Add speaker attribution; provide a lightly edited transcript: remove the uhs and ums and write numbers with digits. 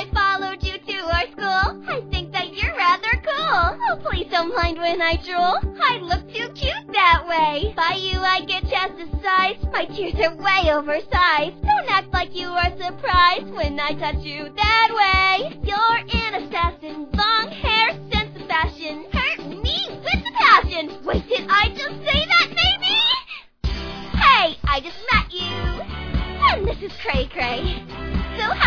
Speaker 1: I followed you to our school. I think that you're rather cool. Oh, please don't mind when I drool. I look too cute that way. By you I get chastised. My tears are way oversized. Don't act like you are surprised when I touch you that way. You're an assassin. Long hair, sense of fashion. Hurt me with the passion. Wait, did I just say that, baby? Hey, I just met you. And this is Cray Cray. So